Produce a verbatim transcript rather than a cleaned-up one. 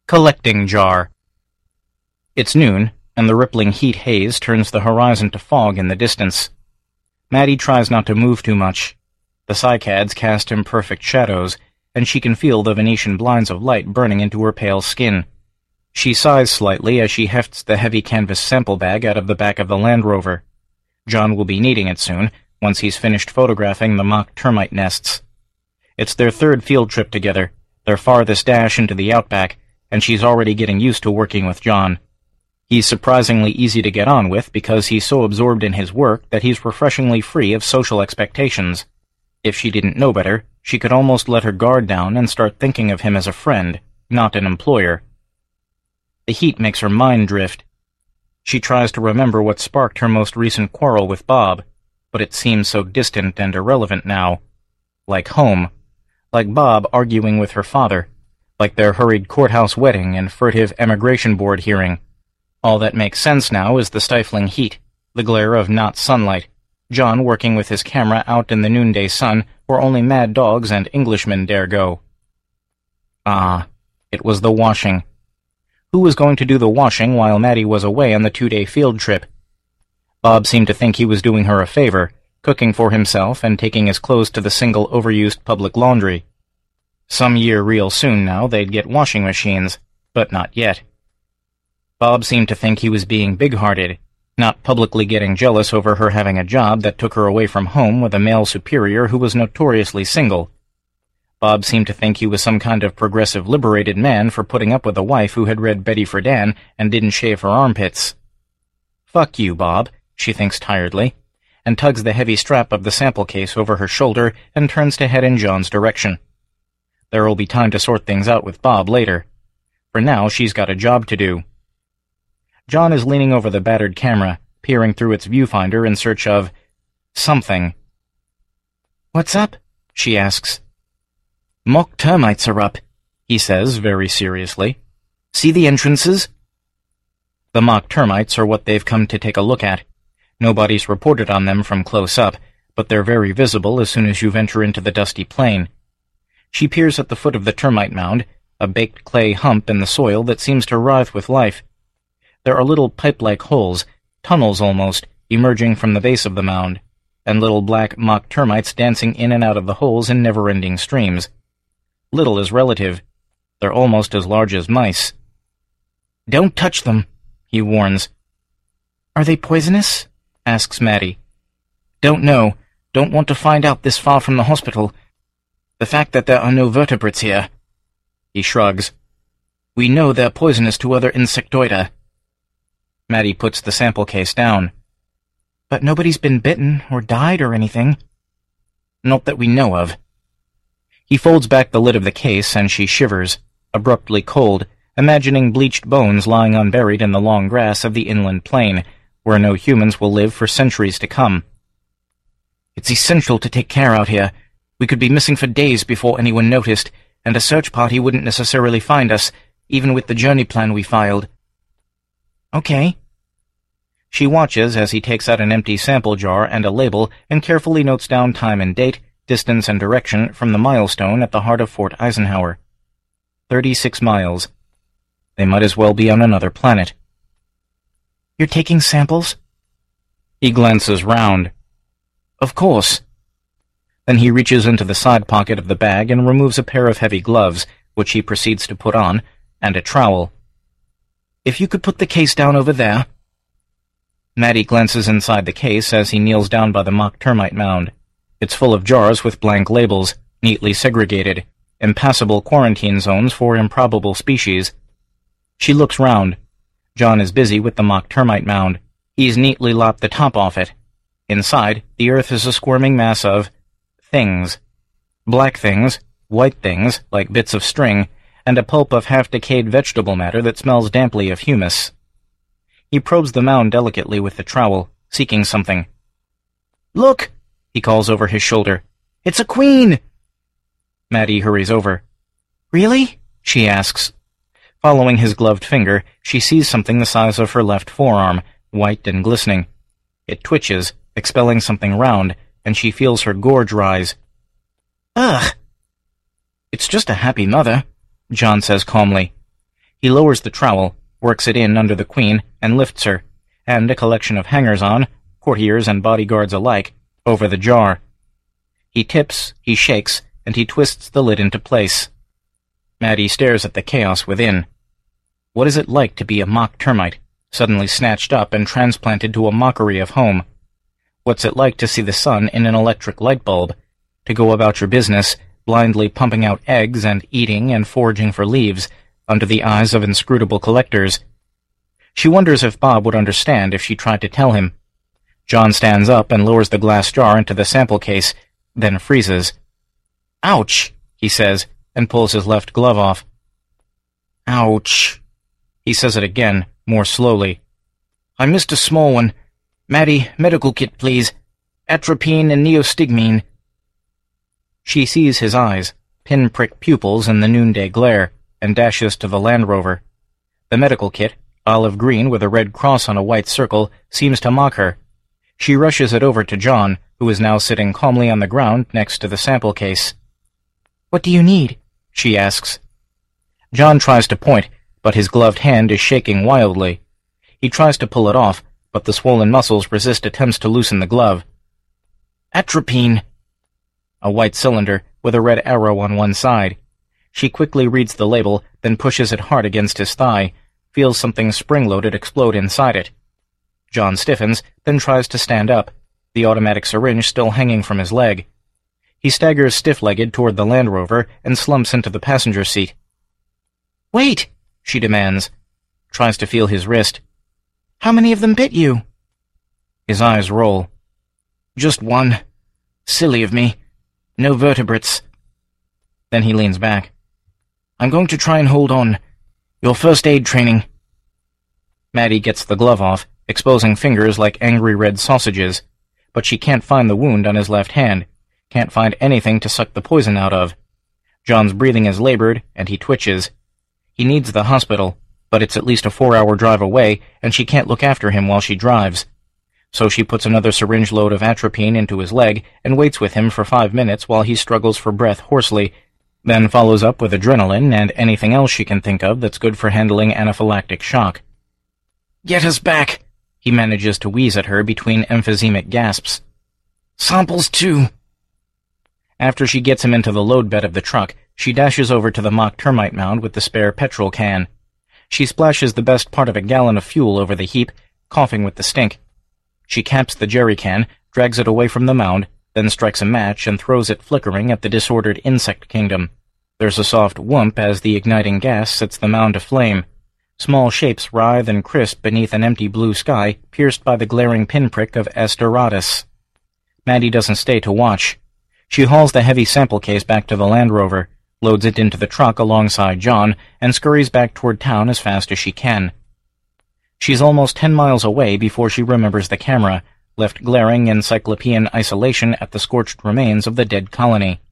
Collecting jar. It's noon, and the rippling heat haze turns the horizon to fog in the distance. Maddie tries not to move too much. The cycads cast imperfect shadows, and she can feel the Venetian blinds of light burning into her pale skin. She sighs slightly as she hefts the heavy canvas sample bag out of the back of the Land Rover. John will be needing it soon, once he's finished photographing the mock termite nests. It's their third field trip together, their farthest dash into the outback, and she's already getting used to working with John. He's surprisingly easy to get on with because he's so absorbed in his work that he's refreshingly free of social expectations. If she didn't know better, she could almost let her guard down and start thinking of him as a friend, not an employer. The heat makes her mind drift. She tries to remember what sparked her most recent quarrel with Bob, but it seems so distant and irrelevant now. Like home. Like Bob arguing with her father. Like their hurried courthouse wedding and furtive emigration board hearing. All that makes sense now is the stifling heat, the glare of not sunlight, John working with his camera out in the noonday sun where only mad dogs and Englishmen dare go. Ah, it was the washing. Who was going to do the washing while Maddie was away on the two-day field trip? Bob seemed to think he was doing her a favor, cooking for himself and taking his clothes to the single overused public laundry. Some year real soon now they'd get washing machines, but not yet. Bob seemed to think he was being big-hearted, not publicly getting jealous over her having a job that took her away from home with a male superior who was notoriously single. Bob seemed to think he was some kind of progressive liberated man for putting up with a wife who had read Betty Friedan and didn't shave her armpits. "Fuck you, Bob," she thinks tiredly, and tugs the heavy strap of the sample case over her shoulder and turns to head in John's direction. There'll be time to sort things out with Bob later. For now, she's got a job to do. John is leaning over the battered camera, peering through its viewfinder in search of something. "What's up?" she asks. "Mock termites are up," he says very seriously. "See the entrances?" The mock termites are what they've come to take a look at. Nobody's reported on them from close up, but they're very visible as soon as you venture into the dusty plain. She peers at the foot of the termite mound, a baked clay hump in the soil that seems to writhe with life. There are little pipe-like holes, tunnels almost, emerging from the base of the mound, and little black mock termites dancing in and out of the holes in never-ending streams. Little is relative. They're almost as large as mice. "Don't touch them," he warns. "Are they poisonous?" asks Maddie. "Don't know. Don't want to find out this far from the hospital. The fact that there are no vertebrates here." He shrugs. "We know they're poisonous to other insectoida." Maddie puts the sample case down. "But nobody's been bitten or died or anything." "Not that we know of." He folds back the lid of the case and she shivers, abruptly cold, imagining bleached bones lying unburied in the long grass of the inland plain, where no humans will live for centuries to come. "It's essential to take care out here. We could be missing for days before anyone noticed, and a search party wouldn't necessarily find us, even with the journey plan we filed." "Okay." She watches as he takes out an empty sample jar and a label and carefully notes down time and date, distance and direction from the milestone at the heart of Fort Eisenhower. Thirty-six miles. They might as well be on another planet. "You're taking samples?" He glances round. "Of course." Then he reaches into the side pocket of the bag and removes a pair of heavy gloves, which he proceeds to put on, and a trowel. "If you could put the case down over there." Maddie glances inside the case as he kneels down by the mock termite mound. It's full of jars with blank labels, neatly segregated, impassable quarantine zones for improbable species. She looks round. John is busy with the mock termite mound. He's neatly lopped the top off it. Inside, the earth is a squirming mass of things. Black things, white things, like bits of string, and a pulp of half-decayed vegetable matter that smells damply of humus. He probes the mound delicately with the trowel, seeking something. "Look!" he calls over his shoulder. "It's a queen!" Maddie hurries over. "Really?" she asks. Following his gloved finger, she sees something the size of her left forearm, white and glistening. It twitches, expelling something round, and she feels her gorge rise. "Ugh!" "It's just a happy mother," John says calmly. He lowers the trowel, works it in under the queen, and lifts her, and a collection of hangers-on, courtiers and bodyguards alike, over the jar. He tips, he shakes, and he twists the lid into place. Maddie stares at the chaos within. What is it like to be a mock termite, suddenly snatched up and transplanted to a mockery of home? What's it like to see the sun in an electric light bulb, to go about your business, blindly pumping out eggs and eating and foraging for leaves, under the eyes of inscrutable collectors? She wonders if Bob would understand if she tried to tell him. John stands up and lowers the glass jar into the sample case, then freezes. "Ouch," he says, and pulls his left glove off. "Ouch." He says it again, more slowly. "I missed a small one. Maddie, medical kit, please. Atropine and neostigmine." She sees his eyes, pinprick pupils in the noonday glare, and dashes to the Land Rover. The medical kit, olive green with a red cross on a white circle, seems to mock her. She rushes it over to John, who is now sitting calmly on the ground next to the sample case. "What do you need?" she asks. John tries to point, but his gloved hand is shaking wildly. He tries to pull it off, but the swollen muscles resist attempts to loosen the glove. "Atropine." A white cylinder, with a red arrow on one side. She quickly reads the label, then pushes it hard against his thigh, feels something spring-loaded explode inside it. John stiffens, then tries to stand up, the automatic syringe still hanging from his leg. He staggers stiff-legged toward the Land Rover and slumps into the passenger seat. "Wait!" she demands. Tries to feel his wrist. "How many of them bit you?" His eyes roll. "Just one. Silly of me. No vertebrates." Then he leans back. "I'm going to try and hold on. Your first aid training." Maddie gets the glove off, exposing fingers like angry red sausages, but she can't find the wound on his left hand, can't find anything to suck the poison out of. John's breathing is labored, and he twitches. He needs the hospital, but it's at least a four-hour drive away, and she can't look after him while she drives. So she puts another syringe load of atropine into his leg and waits with him for five minutes while he struggles for breath hoarsely, then follows up with adrenaline and anything else she can think of that's good for handling anaphylactic shock. "Get us back," he manages to wheeze at her between emphysemic gasps. "Samples, too." After she gets him into the load bed of the truck, she dashes over to the mock termite mound with the spare petrol can. She splashes the best part of a gallon of fuel over the heap, coughing with the stink. She caps the jerry can, drags it away from the mound, then strikes a match and throws it flickering at the disordered insect kingdom. There's a soft whoomp as the igniting gas sets the mound aflame. Small shapes writhe and crisp beneath an empty blue sky, pierced by the glaring pinprick of S. doratus. Maddie doesn't stay to watch. She hauls the heavy sample case back to the Land Rover, loads it into the truck alongside John, and scurries back toward town as fast as she can. She's almost ten miles away before she remembers the camera, left glaring in cyclopean isolation at the scorched remains of the dead colony.